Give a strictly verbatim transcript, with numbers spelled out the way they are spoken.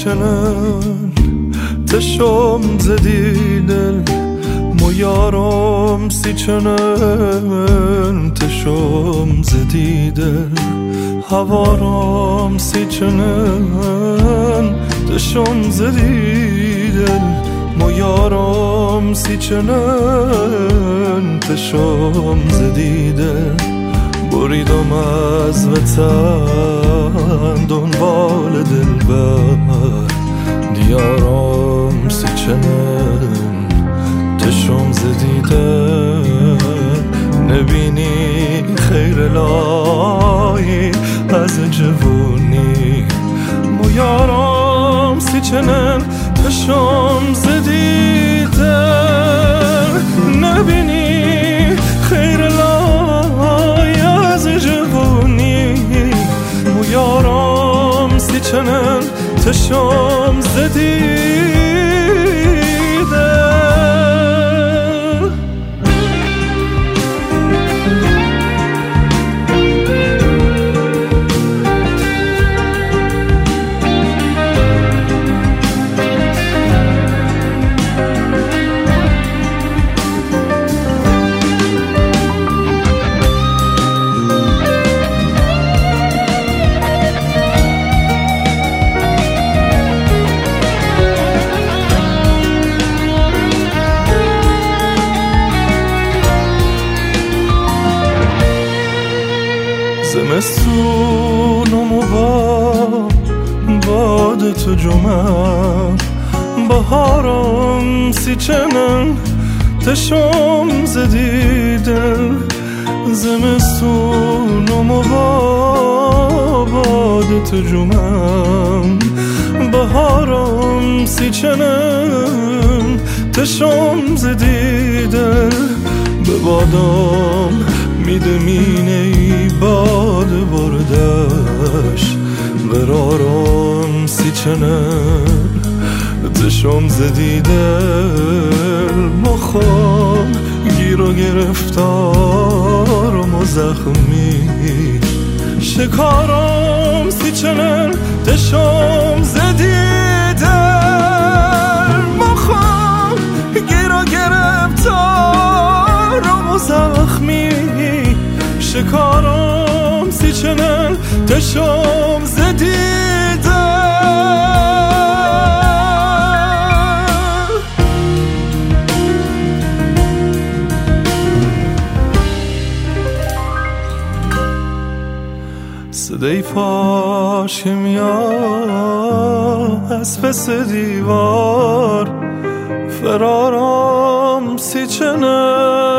چنن تشم زدی دل مو یارم سی چنن تشم زدی دل هوارم سی چنن تشم زدی دل مو یارم سی چنن تشم زدی دل بریدم از وطن دنبال دلبر دیارم سی چنن تشم زدی دل نبینی خیر الهی از جوونی مو یارم سی چنن تشم زدی دل نبینی خیر الهی از جوونی مو یارم سی چنن تشم زدی زمستونم و با باد تو جمعه بهارم سی چنن تشم زدی دل زمستونم و با باد تو جمعه بهارم سی چنن تشم زدی دل به بادم میدمینه ای باد بردش برارم سی چنن تشم زدی دل مخم گیر و گرفتارم و زخمی شکارم سی چنن تشم زدی دل مخم گیر و گرفتارم و زخمی شکارم سی چنن تشم زدی دل صدای پاش که میاد از پس دیوار فرارم سی چنن